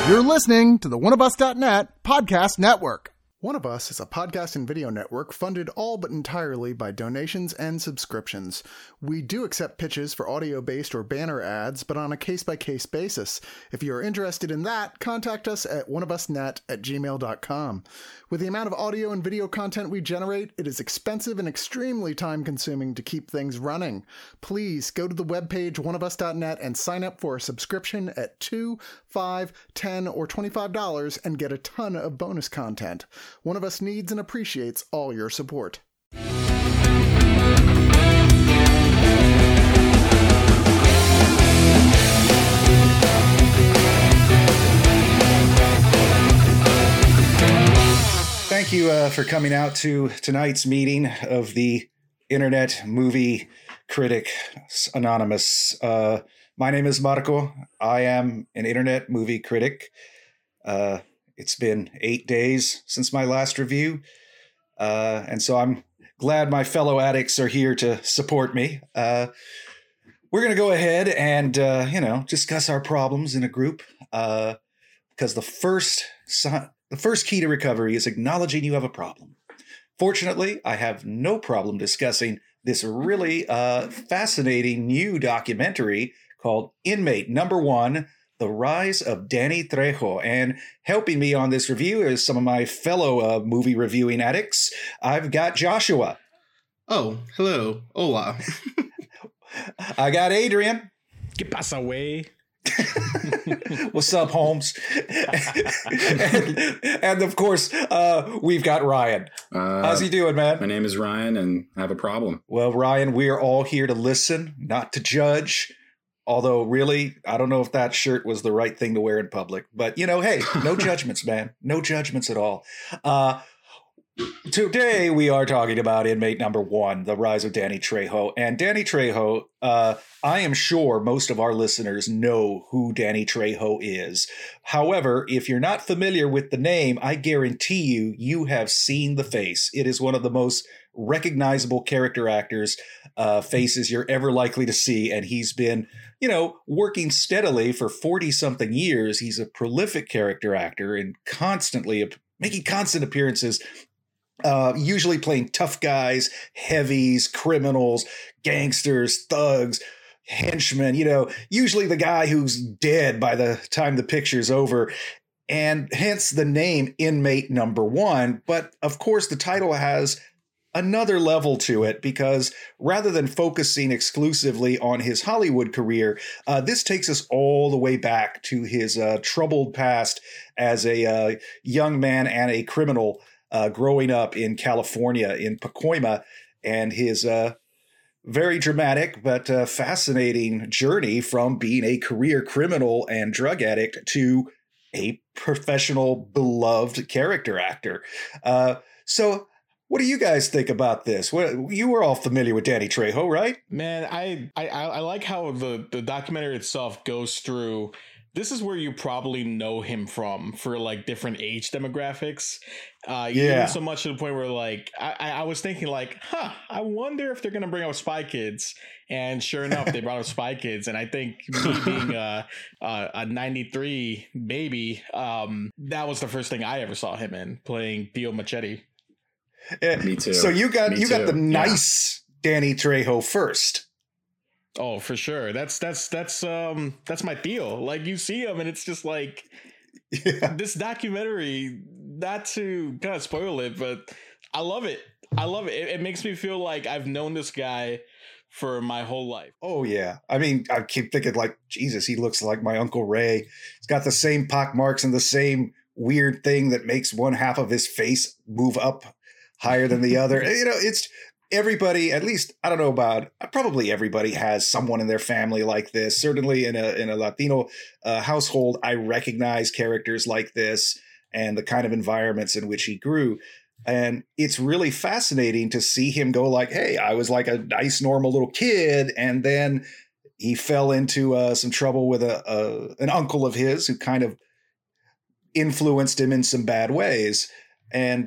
You're listening to the oneofus.net podcast network. One of Us is a podcast and video network funded all but entirely by donations and subscriptions. We do accept pitches for audio-based or banner ads, but on a case-by-case basis. If you are interested in that, contact us at oneofusnet@gmail.com. With the amount of audio and video content we generate, it is expensive and extremely time-consuming to keep things running. Please go to the webpage oneofus.net and sign up for a subscription at $2, $5, $10, or $25 and get a ton of bonus content. One of Us needs and appreciates all your support. Thank you for coming out to tonight's meeting of the Internet Movie Critics Anonymous. My name is Marco. I am an Internet Movie Critic. It's been 8 days since my last review, and so I'm glad my fellow addicts are here to support me. We're going to go ahead and, discuss our problems in a group, because the first key to recovery is acknowledging you have a problem. Fortunately, I have no problem discussing this really fascinating new documentary called Inmate Number 1, The Rise of Danny Trejo. And helping me on this review is some of my fellow movie reviewing addicts. I've got Joshua. Oh, hello. Hola. I got Adrian. ¿Qué pasa, güey? What's up, Holmes? and of course, we've got Ryan. How's he doing, man? My name is Ryan, and I have a problem. Well, Ryan, we are all here to listen, not to judge. Although, really, I don't know if that shirt was the right thing to wear in public. But, hey, no judgments, man. No judgments at all. Today, we are talking about Inmate Number 1, The Rise of Danny Trejo. And Danny Trejo, I am sure most of our listeners know who Danny Trejo is. However, if you're not familiar with the name, I guarantee you have seen the face. It is one of the most recognizable character actors faces you're ever likely to see. And he's been, working steadily for 40-something years. He's a prolific character actor and constantly making constant appearances, usually playing tough guys, heavies, criminals, gangsters, thugs, henchmen, usually the guy who's dead by the time the picture's over. And hence the name Inmate Number 1. But of course, the title has another level to it, because rather than focusing exclusively on his Hollywood career, this takes us all the way back to his troubled past as a young man and a criminal growing up in California, in Pacoima, and his very dramatic but fascinating journey from being a career criminal and drug addict to a professional, beloved character actor. So what do you guys think about this? You were all familiar with Danny Trejo, right? Man, I like how the documentary itself goes through. This is where you probably know him from for like different age demographics. Even so much to the point where I was thinking I wonder if they're going to bring out Spy Kids. And sure enough, they brought up Spy Kids. And I think me being a 93 baby, that was the first thing I ever saw him in, playing Tio Machete. Me too. So you got the nice Danny Trejo first. Oh, for sure. That's my Theo. Like, you see him and it's just like this documentary, not to kind of spoil it, but I love it. It makes me feel like I've known this guy for my whole life. Oh, yeah. I mean, I keep thinking Jesus, he looks like my Uncle Ray. He's got the same pock marks and the same weird thing that makes one half of his face move up higher than the other. It's everybody, at least, I don't know about, probably everybody has someone in their family like this. Certainly in a Latino household, I recognize characters like this and the kind of environments in which he grew. And it's really fascinating to see him go hey, I was like a nice, normal little kid. And then he fell into some trouble with an uncle of his who kind of influenced him in some bad ways. And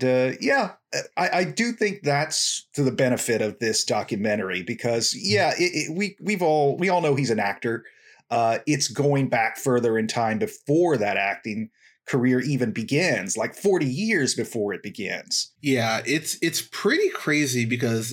I do think that's to the benefit of this documentary because, we all know he's an actor. it's going back further in time before that acting career even begins, like 40 years before it begins. Yeah, it's pretty crazy because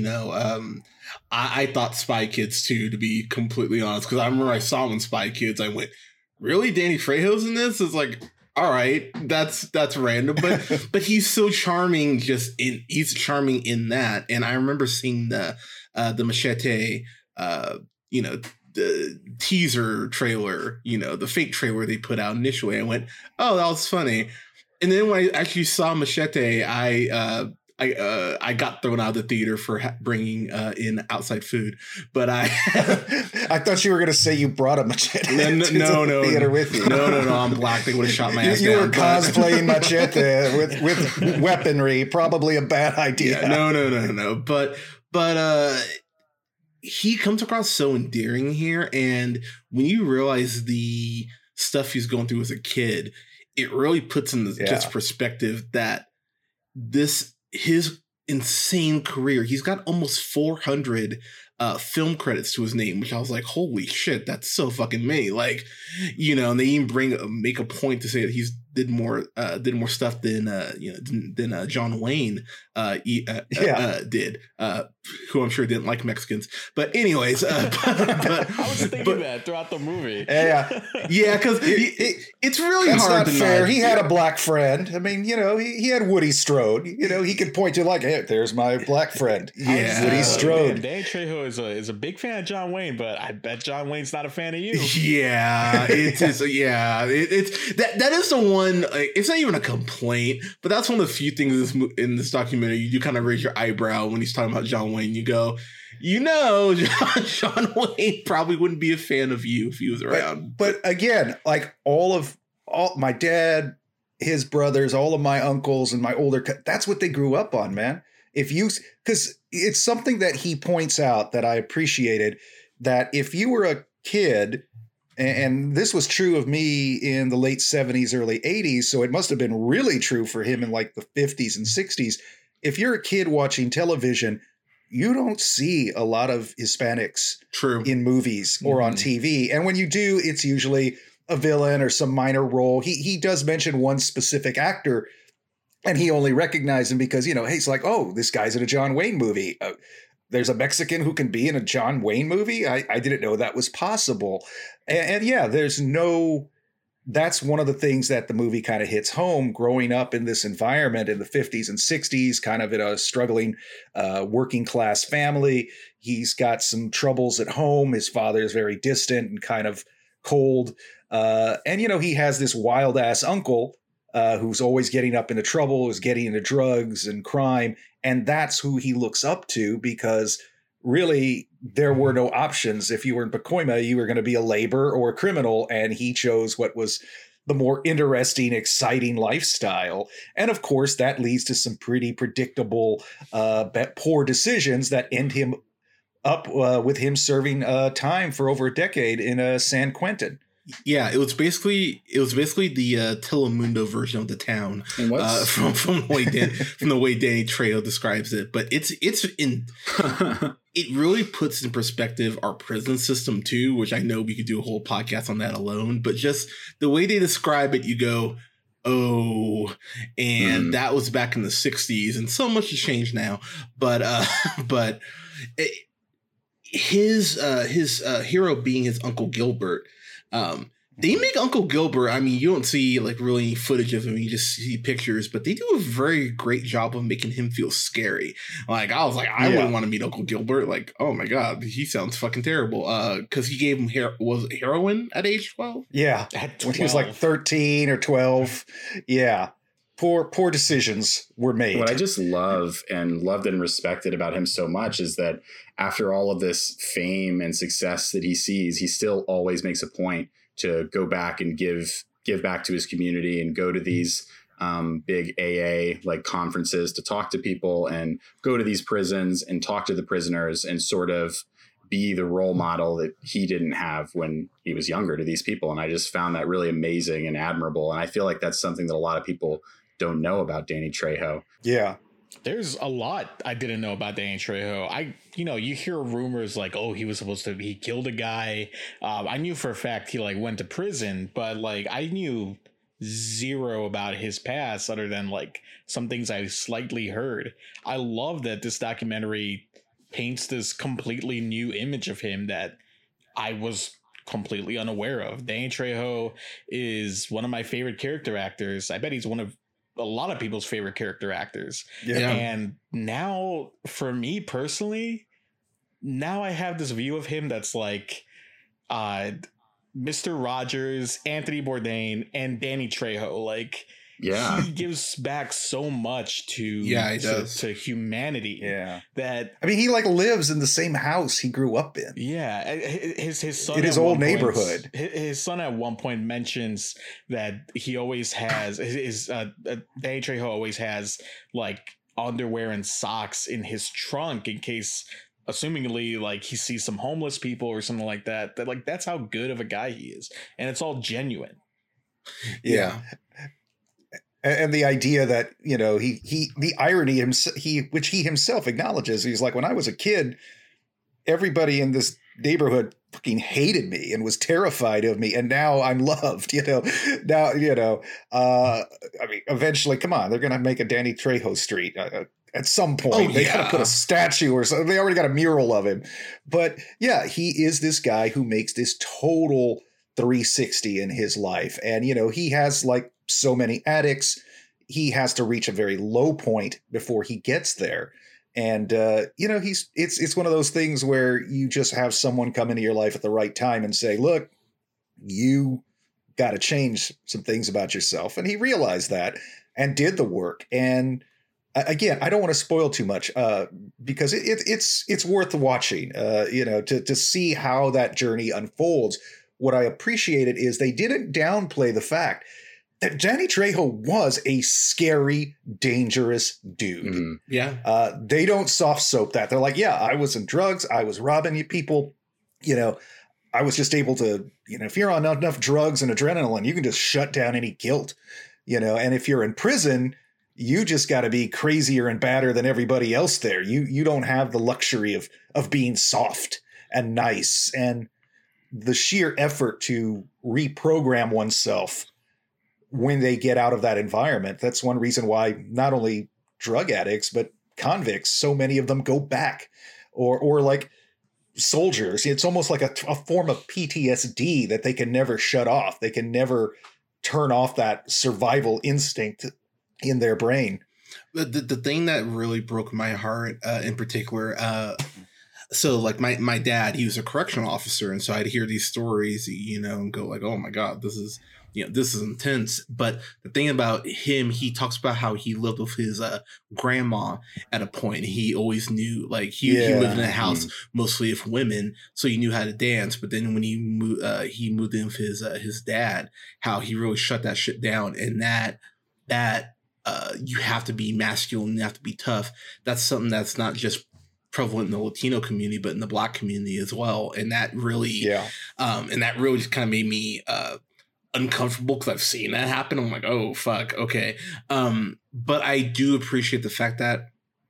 I thought Spy Kids 2, to be completely honest, because I remember I saw him in Spy Kids. I went, really? Danny Trejo's in this? It's like, all right, that's random, but he's so charming. He's charming in that. And I remember seeing the Machete, the teaser trailer, the fake trailer they put out initially. I went, oh, that was funny. And then when I actually saw Machete, I got thrown out of the theater for bringing in outside food. But I thought you were going to say you brought a machete no, to the theater with you. No, I'm black. They would have shot my ass You down. were cosplaying Machete with weaponry. Probably a bad idea. Yeah, no. But he comes across so endearing here. And when you realize the stuff he's going through as a kid, it really puts in just perspective that his insane career, he's got almost 400 film credits to his name, which I was like, holy shit, that's so fucking many. Like, and they even make a point to say that he's did more stuff than John Wayne did, who I'm sure didn't like Mexicans. But anyways, I was thinking that throughout the movie. Yeah, because it's really that's hard not to fair. not. He had a black friend. I mean, he had Woody Strode. He could point to like, hey, there's my black friend. Yeah, Woody Strode. Danny Trejo is a big fan of John Wayne, but I bet John Wayne's not a fan of you. Yeah, it's that is the one. It's not even a complaint, but that's one of the few things in this documentary you do kind of raise your eyebrow when he's talking about John Wayne. You go, John Wayne probably wouldn't be a fan of you if he was around. But again, like all my dad, his brothers, all of my uncles and my older, that's what they grew up on, man. Because it's something that he points out that I appreciated, that if you were a kid, and this was true of me in the late 70s, early 80s, so it must have been really true for him in like the 50s and 60s. If you're a kid watching television, you don't see a lot of Hispanics in movies or on TV. And when you do, it's usually a villain or some minor role. He does mention one specific actor, and he only recognized him because, hey, it's like, oh, this guy's in a John Wayne movie. There's a Mexican who can be in a John Wayne movie. I didn't know that was possible. And yeah, that's one of the things that the movie kind of hits home, growing up in this environment in the 50s and 60s, kind of in a struggling working class family. He's got some troubles at home. His father is very distant and kind of cold. And he has this wild ass uncle who's always getting up into trouble, who's getting into drugs and crime. And that's who he looks up to, because really there were no options. If you were in Pacoima, you were going to be a laborer or a criminal. And he chose what was the more interesting, exciting lifestyle. And of course, that leads to some pretty predictable, poor decisions that end him up with him serving time for over a decade in San Quentin. Yeah, it was basically the Telemundo version of The Town, from the way Danny Trejo describes it. But it really puts in perspective our prison system too, which I know we could do a whole podcast on that alone. But just the way they describe it, you go, oh, and that was back in the 60s, and so much has changed now. But his hero being his Uncle Gilbert. They make Uncle Gilbert, I mean, you don't see like really any footage of him, you just see pictures, but they do a very great job of making him feel scary. Like, I was like, I wouldn't want to meet Uncle Gilbert. Like, oh my God, he sounds fucking terrible. Because he gave him heroin at age 12? Yeah, when he was like 13 or 12. Yeah. Poor decisions were made. What I just loved and respected about him so much is that after all of this fame and success that he sees, he still always makes a point to go back and give back to his community and go to these big AA like conferences to talk to people and go to these prisons and talk to the prisoners and sort of be the role model that he didn't have when he was younger to these people. And I just found that really amazing and admirable. And I feel like that's something that a lot of people don't know about Danny Trejo. Yeah. There's a lot I didn't know about Danny Trejo. You hear rumors like, oh, he killed a guy. I knew for a fact he like went to prison, but like I knew zero about his past other than like some things I slightly heard. I love that this documentary paints this completely new image of him that I was completely unaware of. Danny Trejo is one of my favorite character actors. I bet he's one of a lot of people's favorite character actors. Yeah. And now for me personally, now I have this view of him that's like Mr. Rogers, Anthony Bourdain, and Danny Trejo. Like, he gives back so much to humanity. Yeah, that I mean, he like lives in the same house he grew up in. Yeah, his son in his old neighborhood. His son at one point mentions that he always has Danny Trejo always has like underwear and socks in his trunk in case, assumingly, like he sees some homeless people or something like that. That like that's how good of a guy he is, and it's all genuine. Yeah. And the idea that, the irony which he himself acknowledges, he's like, when I was a kid, everybody in this neighborhood fucking hated me and was terrified of me. And now I'm loved, now, I mean, eventually, come on, they're going to make a Danny Trejo street at some point. They got to put a statue or something. They already got a mural of him. But yeah, he is this guy who makes this total 360 in his life. And, he has like so many addicts, he has to reach a very low point before he gets there. And, it's one of those things where you just have someone come into your life at the right time and say, look, you got to change some things about yourself. And he realized that and did the work. And again, I don't want to spoil too much because it's worth watching, to see how that journey unfolds. What I appreciated is they didn't downplay the fact that Danny Trejo was a scary, dangerous dude. Mm-hmm. Yeah. They don't soft soap that. They're like, yeah, I was in drugs. I was robbing people. I was just able to, if you're on enough drugs and adrenaline, you can just shut down any guilt, and if you're in prison, you just got to be crazier and badder than everybody else there. You don't have the luxury of being soft and nice, and the sheer effort to reprogram oneself when they get out of that environment. That's one reason why not only drug addicts, but convicts, so many of them go back, or like soldiers. It's almost like a form of PTSD that they can never shut off. They can never turn off that survival instinct in their brain. The thing that really broke my heart in particular, so like my dad, he was a correctional officer. And so I'd hear these stories, and go like, oh my God, this is intense. But the thing about him, he talks about how he lived with his grandma at a point. He always knew, like he lived in a house mostly of women, so he knew how to dance. But then when he moved in with his dad, how he really shut that shit down. And that you have to be masculine, you have to be tough. That's something that's not just prevalent in the Latino community, but in the Black community as well. And that really, just kind of made me uncomfortable because I've seen that happen. I'm like, oh fuck, okay. But I do appreciate the fact that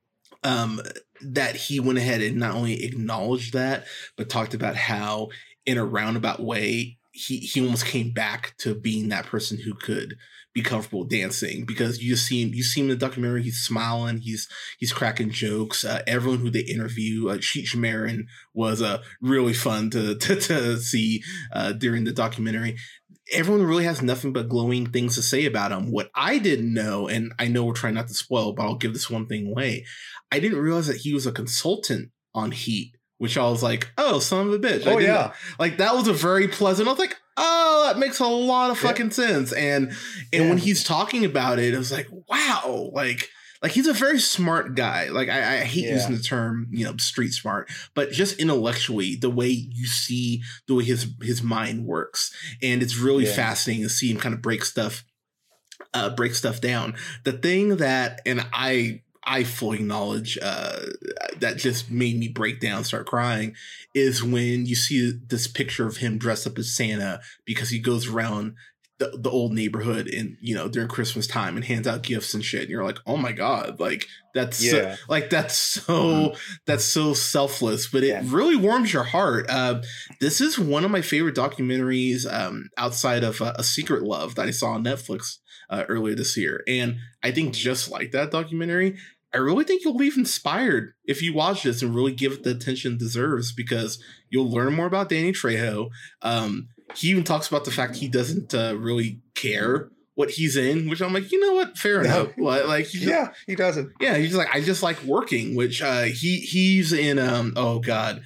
that he went ahead and not only acknowledged that, but talked about how in a roundabout way he almost came back to being that person who could be comfortable dancing, because you see him in the documentary, he's smiling, he's cracking jokes. Everyone who they interview, Cheech Marin was really fun to see during the documentary. Everyone really has nothing but glowing things to say about him. What I didn't know, and I know we're trying not to spoil, but I'll give this one thing away. I didn't realize that he was a consultant on Heat, which I was like, oh, son of a bitch. Oh, yeah. Like, that was a very pleasant, I was like, oh, that makes a lot of fucking sense. And when he's talking about it, I was like, wow, like he's a very smart guy. Like I hate using the term, street smart, but just intellectually, the way you see the way his mind works. And it's really fascinating to see him kind of break stuff down. The thing that, and I fully acknowledge that just made me break down, start crying, is when you see this picture of him dressed up as Santa, because he goes around the old neighborhood in, you know, during Christmas time and hands out gifts and shit. And you're like, oh my God, like that's so selfless, but it really warms your heart. This is one of my favorite documentaries outside of A Secret Love that I saw on Netflix earlier this year. And I think just like that documentary, I really think you'll leave inspired if you watch this and really give it the attention it deserves, because you'll learn more about Danny Trejo. He even talks about the fact he doesn't really care what he's in, which I'm like, you know what? Fair enough. Like, he doesn't. Yeah, he's like, I just like working, which he's in like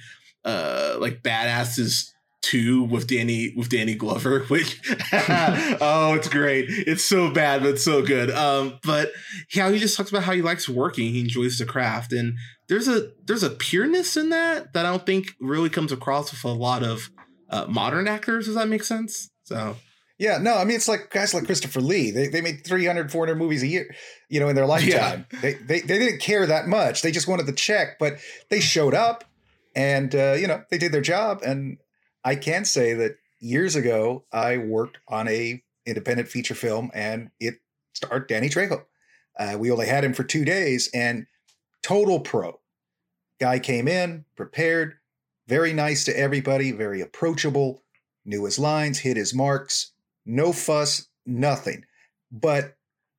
Badasses 2 with Danny Glover, which oh, it's great. It's so bad, but so good. But yeah, he just talks about how he likes working. He enjoys the craft, and there's a pureness in that I don't think really comes across with a lot of modern actors. Does that make sense? So yeah, no, I mean, it's like guys like Christopher Lee. They made 300, 400 movies a year, you know, in their lifetime. Yeah. They didn't care that much. They just wanted the check, but they showed up and, you know, they did their job. And I can say that years ago, I worked on a independent feature film and it starred Danny Trejo. We only had him for 2 days, and total pro. Guy came in, prepared, very nice to everybody, very approachable, knew his lines, hit his marks, no fuss, nothing. But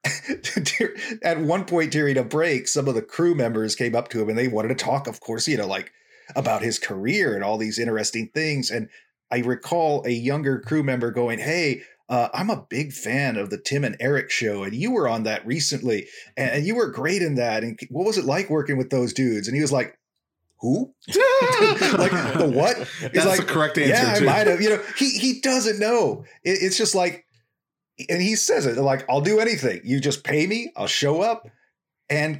at one point during a break, some of the crew members came up to him and they wanted to talk, of course, you know, like about his career and all these interesting things. And I recall a younger crew member going, hey, I'm a big fan of the Tim and Eric show, and you were on that recently, and you were great in that. And what was it like working with those dudes? And he was like, who? Like, the what? That's like, the correct answer. Yeah, I might have. You know, he doesn't know. It's just like, and he says it like, I'll do anything. You just pay me, I'll show up. And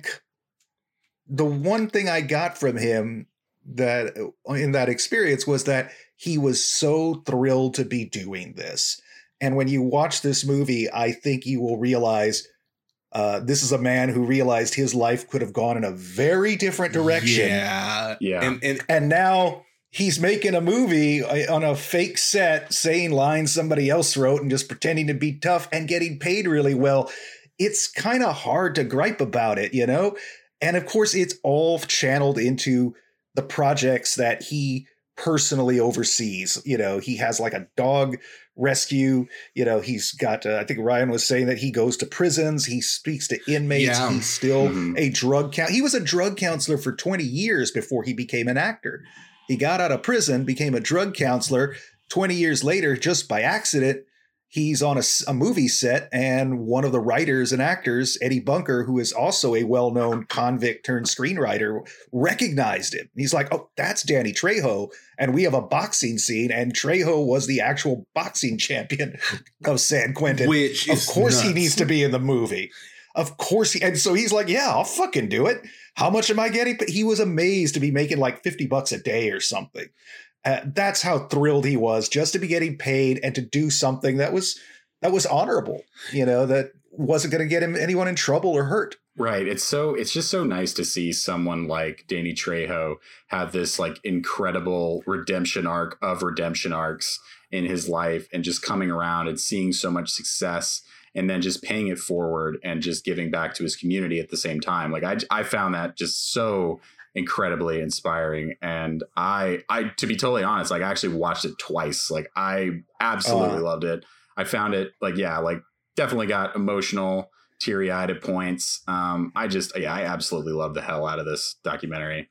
the one thing I got from him that in that experience was that he was so thrilled to be doing this. And when you watch this movie, I think you will realize this is a man who realized his life could have gone in a very different direction. Yeah. And now he's making a movie on a fake set, saying lines somebody else wrote and just pretending to be tough and getting paid really well. It's kind of hard to gripe about it, you know? And of course, it's all channeled into the projects that he personally oversees. You know, he has like a dog rescue, you know, he's got, I think Ryan was saying that he goes to prisons, he speaks to inmates, he's still a he was a drug counselor for 20 years before he became an actor. He got out of prison, became a drug counselor. 20 years later, just by accident, he's on a movie set, and one of the writers and actors, Eddie Bunker, who is also a well-known convict turned screenwriter, recognized him. He's like, oh, that's Danny Trejo. And we have a boxing scene, and Trejo was the actual boxing champion of San Quentin. Which of course nuts. He needs to be in the movie. Of course. And so he's like, yeah, I'll fucking do it. How much am I getting? He was amazed to be making like $50 a day or something. That's how thrilled he was just to be getting paid and to do something that was honorable, you know, that wasn't going to get anyone in trouble or hurt. Right. It's just so nice to see someone like Danny Trejo have this like incredible redemption arc of redemption arcs in his life, and just coming around and seeing so much success and then just paying it forward and just giving back to his community at the same time. Like I found that just so incredibly inspiring. And I to be totally honest, like I actually watched it twice. Like I absolutely loved it. I found it like definitely got emotional, teary-eyed at points. I absolutely love the hell out of this documentary.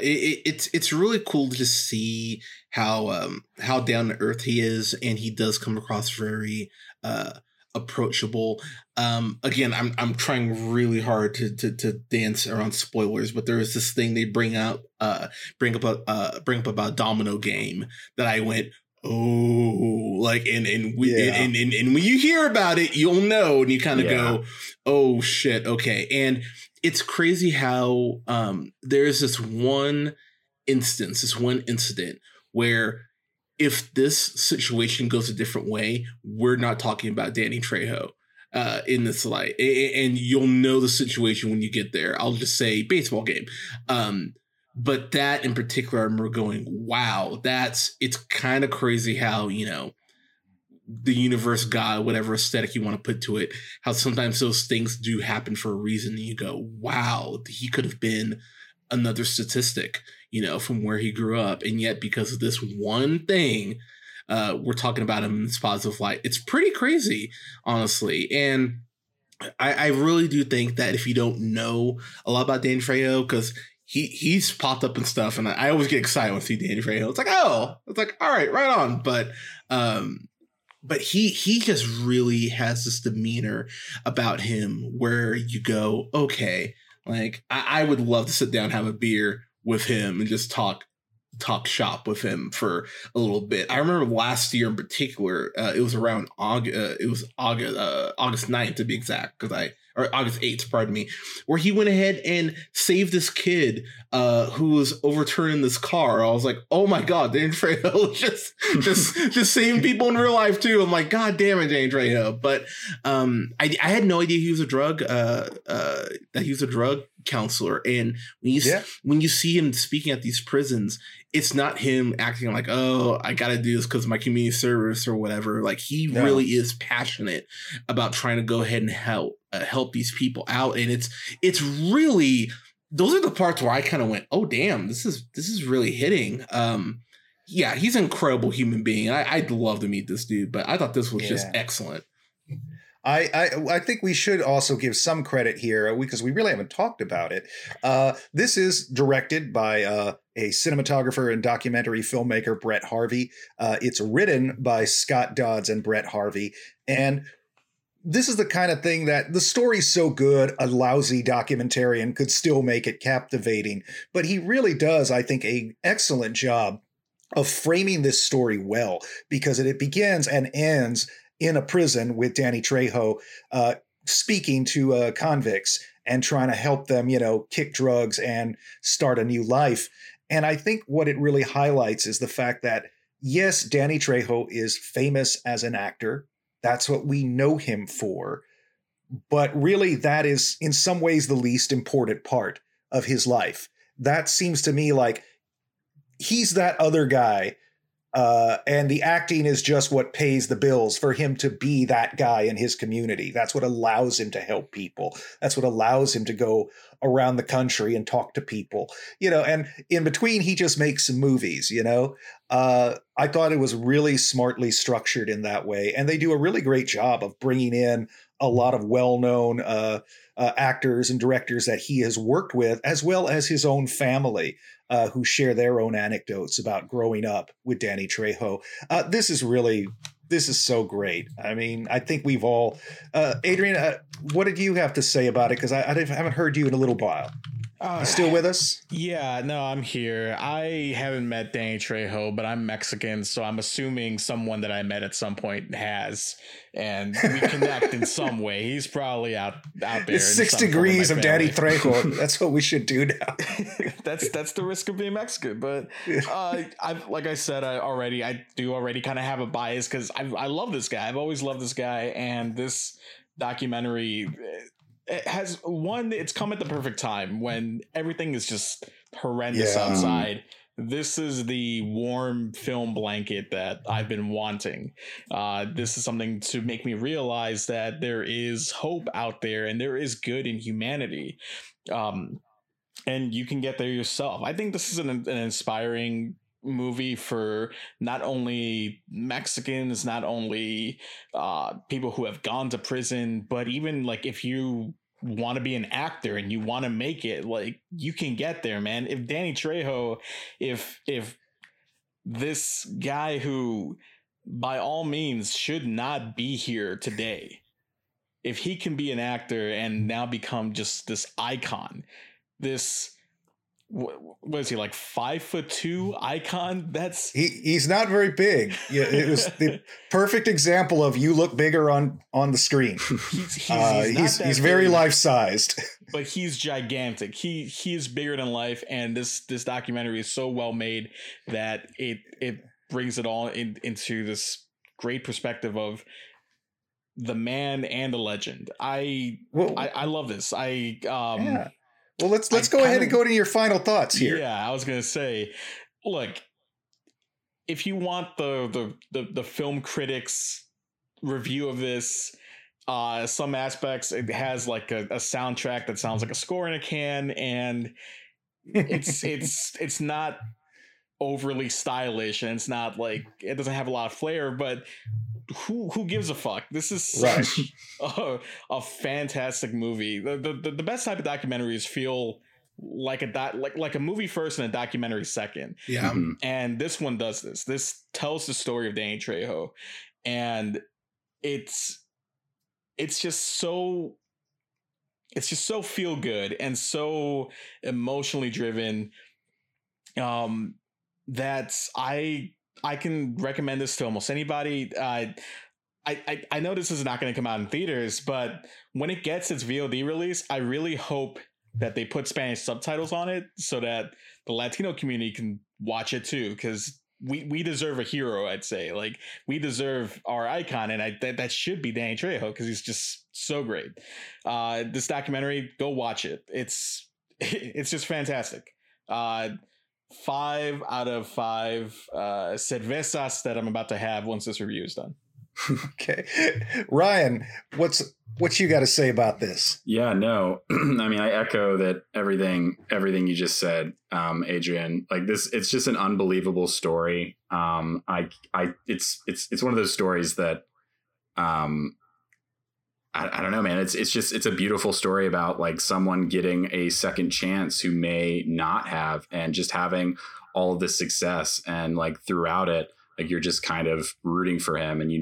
It's really cool to just see how down to earth he is, and he does come across very approachable. Again, I'm trying really hard to dance around spoilers, but there is this thing they bring up about Domino Game that I went, oh, like, and when you hear about it, you'll know, and you kind of go, oh shit, okay. And it's crazy how there's this one incident where if this situation goes a different way, we're not talking about Danny Trejo in this light, and you'll know the situation when you get there. I'll just say baseball game. But that in particular, I remember going, wow, it's kind of crazy how, you know, the universe, God, whatever aesthetic you want to put to it, how sometimes those things do happen for a reason. And you go, wow, he could have been another statistic, you know, from where he grew up. And yet because of this one thing, we're talking about him in this positive light. It's pretty crazy, honestly. And I really do think that if you don't know a lot about Danny Trejo, because he's popped up and stuff, and I always get excited when I see Danny Trejo. It's like, all right, right on. But he just really has this demeanor about him where you go, okay, like I would love to sit down, have a beer with him, and just talk shop with him for a little bit. I remember last year in particular, it was around August 9th to be exact, or August 8th, pardon me, where he went ahead and saved this kid who was overturning this car. I was like, oh my God, Danny Trejo just saving people in real life too. I'm like, God damn it, Danny Trejo. But I had no idea he was a drug counselor. And when you see him speaking at these prisons, it's not him acting like, oh, I got to do this because of my community service or whatever. Like he really is passionate about trying to go ahead and help these people out. And it's really, those are the parts where I kind of went, oh, damn, this is really hitting. Yeah, he's an incredible human being. I'd love to meet this dude, but I thought this was just excellent. I think we should also give some credit here because we really haven't talked about it. This is directed by a cinematographer and documentary filmmaker, Brett Harvey. It's written by Scott Dodds and Brett Harvey. And this is the kind of thing that the story's so good, a lousy documentarian could still make it captivating. But he really does, I think, an excellent job of framing this story well, because it begins and ends in a prison with Danny Trejo speaking to convicts and trying to help them, kick drugs and start a new life. And I think what it really highlights is the fact that, yes, Danny Trejo is famous as an actor. That's what we know him for. But really, that is in some ways the least important part of his life. That seems to me like he's that other guy. And the acting is just what pays the bills for him to be that guy in his community. That's what allows him to help people. That's what allows him to go around the country and talk to people, and in between he just makes some movies, I thought it was really smartly structured in that way. And they do a really great job of bringing in a lot of well-known actors and directors that he has worked with, as well as his own family, who share their own anecdotes about growing up with Danny Trejo. This is so great. I mean, I think we've all, Adrian, what did you have to say about it? Because I haven't heard you in a little while. You still with us? Yeah, no, I'm here. I haven't met Danny Trejo, but I'm Mexican, so I'm assuming someone that I met at some point has, and we connect in some way. He's probably out there. It's 6 degrees of Danny Trejo. That's what we should do now. That's the risk of being Mexican. But like I said, I do already kind of have a bias because I love this guy. I've always loved this guy, and this documentary. It has it's come at the perfect time when everything is just horrendous outside. This is the warm film blanket that I've been wanting. This is something to make me realize that there is hope out there and there is good in humanity. And you can get there yourself. I think this is an inspiring movie for not only Mexicans, not only people who have gone to prison, but even like if you want to be an actor and you want to make it, like you can get there, man. If Danny Trejo, if this guy who by all means should not be here today, if he can be an actor and now become just this icon, this what is he, like 5'2" icon? He's not very big. Yeah, it was the perfect example of you look bigger on the screen. He's very life sized, but he's gigantic. He is bigger than life, and this documentary is so well made that it brings it all into this great perspective of the man and the legend. I love this. Well, let's go ahead and go to your final thoughts here. Yeah, I was gonna say, look, if you want the film critics review of this. Some aspects it has like a soundtrack that sounds like a score in a can, and it's not overly stylish, and it's not like it doesn't have a lot of flair, but who gives a fuck? This is such a fantastic movie. The best type of documentaries feel like a movie first and a documentary second. Yeah. And this one does this. This tells the story of Danny Trejo, and it's just so feel good and so emotionally driven that I can recommend this to almost anybody. I know this is not going to come out in theaters, but when it gets its VOD release, I really hope that they put Spanish subtitles on it so that the Latino community can watch it too, because we deserve a hero. I'd say, like, we deserve our icon, and that should be Danny Trejo, because he's just so great. This documentary, go watch it. It's just fantastic. 5 out of 5 cervezas that I'm about to have once this review is done. Okay, Ryan, what you got to say about this? Yeah, no, I mean, I echo that everything you just said, Adrian. Like this, it's just an unbelievable story. It's one of those stories that, I don't know, man. It's a beautiful story about like someone getting a second chance who may not have, and just having all of this success, and like throughout it, like you're just kind of rooting for him, and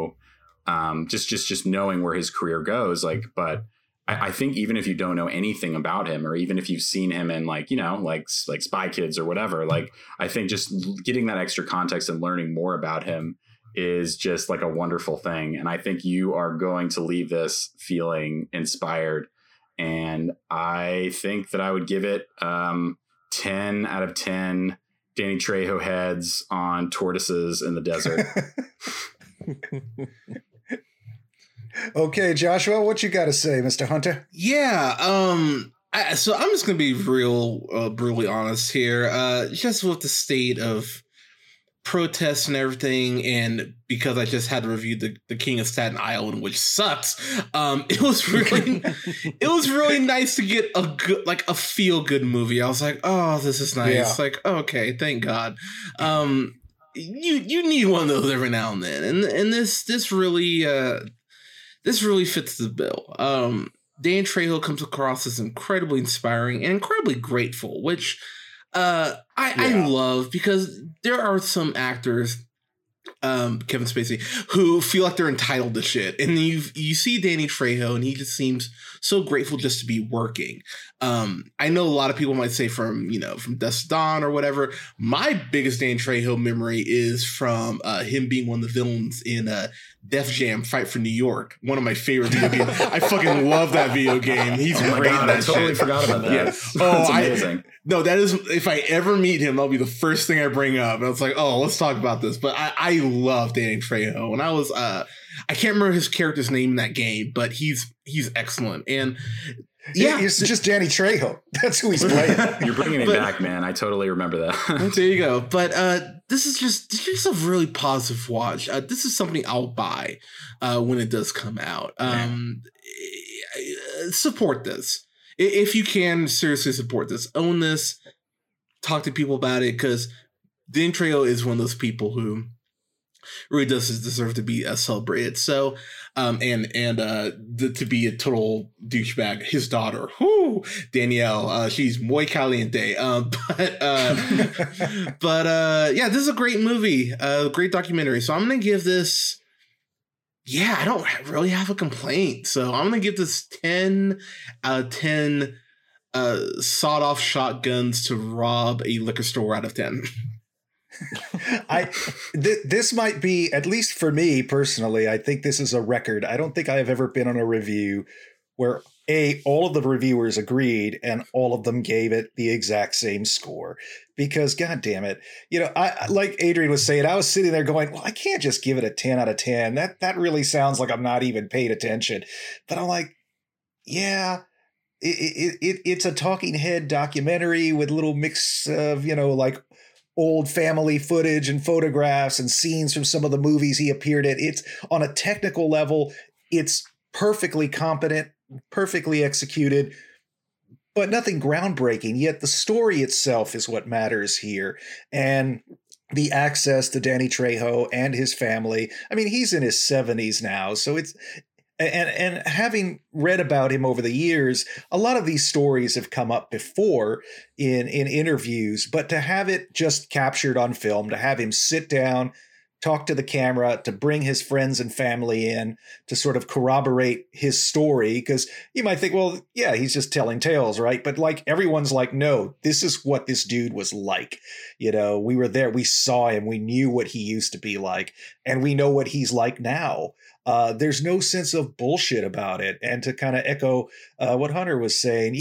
just knowing where his career goes. Like, but I think even if you don't know anything about him, or even if you've seen him in like Spy Kids or whatever, like I think just getting that extra context and learning more about him is just like a wonderful thing. And I think you are going to leave this feeling inspired. And I think that I would give it 10 out of 10 Danny Trejo heads on tortoises in the desert. Okay, Joshua, what you got to say, Mr. Hunter? Yeah. So I'm just going to be real brutally honest here. Just with the state of protests and everything, and because I just had to review the King of Staten Island, which sucks. It was really nice to get a feel good movie. I was like, oh, this is nice. Yeah. Like, okay, thank God. You need one of those every now and then, and this really fits the bill. Dan Trejo comes across as incredibly inspiring and incredibly grateful, which I love, because there are some actors, Kevin Spacey, who feel like they're entitled to shit, and you see Danny Trejo, and he just seems so grateful just to be working. I know a lot of people might say from Dusk Dawn or whatever. My biggest Danny Trejo memory is from him being one of the villains in Def Jam Fight for New York, one of my favorite video games. I fucking love that video game. He's great. God, I totally forgot about that. Yeah. That's amazing. No, that is, if I ever meet him, that'll be the first thing I bring up. And it's like, oh, let's talk about this. But I love Danny Trejo. And I was, I can't remember his character's name in that game, but he's excellent. And yeah, it's just Danny Trejo. That's who he's playing. You're bringing me back, man. I totally remember that. There you go. But this is just a really positive watch. This is something I'll buy when it does come out. Support this. If you can, seriously support this. Own this. Talk to people about it, because Danny Trejo is one of those people who really does deserve to be celebrated. So, to be a total douchebag, his daughter, Danielle, she's muy caliente. But yeah, this is a great movie, a great documentary. So I'm gonna give this. Yeah, I don't really have a complaint. So I'm gonna give this 10 out of 10 sawed-off shotguns to rob a liquor store out of 10. This might be, at least for me personally, I think this is a record. I don't think I have ever been on a review where all of the reviewers agreed and all of them gave it the exact same score, because God damn it, I, like Adrian was saying, I was sitting there going, well, I can't just give it a 10 out of 10. That really sounds like I'm not even paying attention. But I'm like, yeah, it's a talking head documentary with a little mix of, like old family footage and photographs and scenes from some of the movies he appeared in. It's on a technical level, it's perfectly competent, perfectly executed, but nothing groundbreaking. Yet the story itself is what matters here. And the access to Danny Trejo and his family. I mean, he's in his 70s now, so it's and having read about him over the years, a lot of these stories have come up before in interviews, but to have it just captured on film, to have him sit down, talk to the camera, to bring his friends and family in to sort of corroborate his story, because you might think, well, yeah, he's just telling tales, right? But like everyone's like, no, this is what this dude was like. You know, we were there, we saw him, we knew what he used to be like, and we know what he's like now. There's no sense of bullshit about it. And to kind of echo what Hunter was saying,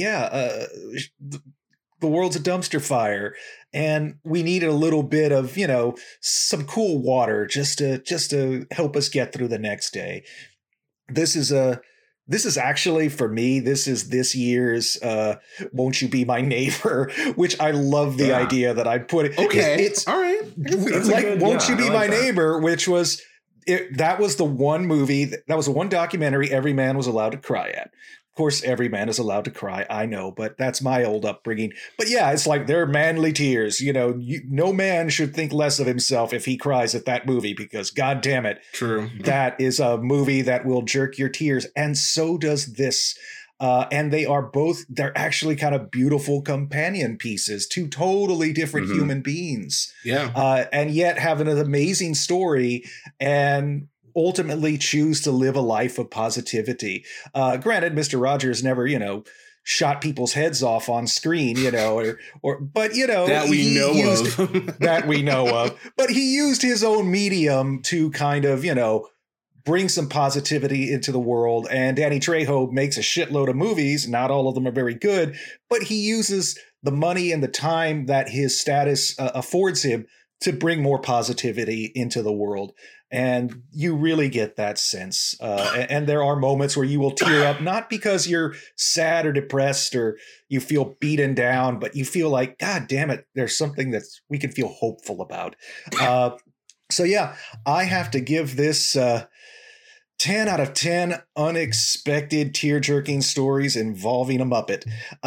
the world's a dumpster fire, and we needed a little bit of, you know, some cool water just to help us get through the next day. This is actually, for me, this is this year's Won't You Be My Neighbor, which I love the idea that I put it. Okay. It's all right. like Won't You Be My Neighbor, which was, that was the one movie, that was the one documentary every man was allowed to cry at. Of course, every man is allowed to cry, I know, but that's my old upbringing. But yeah, it's like they're manly tears. You know, no man should think less of himself if he cries at that movie, because God damn it, true, that is a movie that will jerk your tears. And so does this. And they're actually kind of beautiful companion pieces, two totally different human beings. Yeah. And yet have an amazing story and ultimately choose to live a life of positivity. Granted, Mr. Rogers never, you know, shot people's heads off on screen, you know, but you know, that we know of. But he used his own medium to kind of, you know, bring some positivity into the world. And Danny Trejo makes a shitload of movies. Not all of them are very good, but he uses the money and the time that his status affords him to bring more positivity into the world. And you really get that sense. And there are moments where you will tear up, not because you're sad or depressed or you feel beaten down, but you feel like, God damn it, there's something that we can feel hopeful about. So yeah, I have to give this 10 out of 10 unexpected tear-jerking stories involving a Muppet.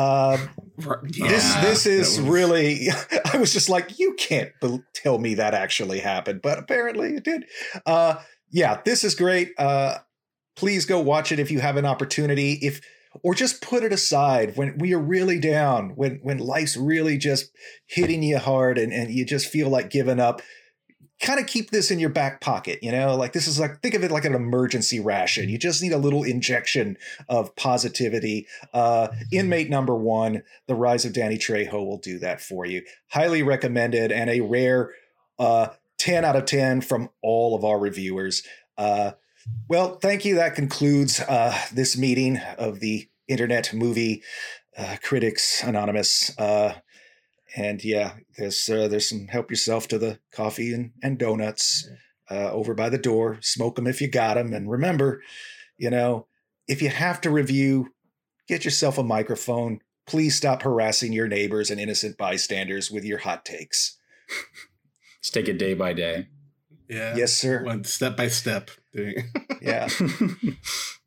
This is really, I was just like, you can't tell me that actually happened, but apparently it did. This is great. Please go watch it if you have an opportunity, or just put it aside when we are really down, when life's really just hitting you hard and you just feel like giving up. Kind of keep this in your back pocket, you know, like this is like, think of it like an emergency ration. You just need a little injection of positivity. Inmate Number 1, The Rise of Danny Trejo will do that for you. Highly recommended, and a rare 10 out of 10 from all of our reviewers. Well, thank you. That concludes this meeting of the Internet Movie Critics Anonymous. And yeah, there's some help yourself to the coffee and donuts over by the door. Smoke them if you got them. And remember, you know, if you have to review, get yourself a microphone. Please stop harassing your neighbors and innocent bystanders with your hot takes. Let's take it day by day. Yeah. Yes, sir. One step by step. Yeah.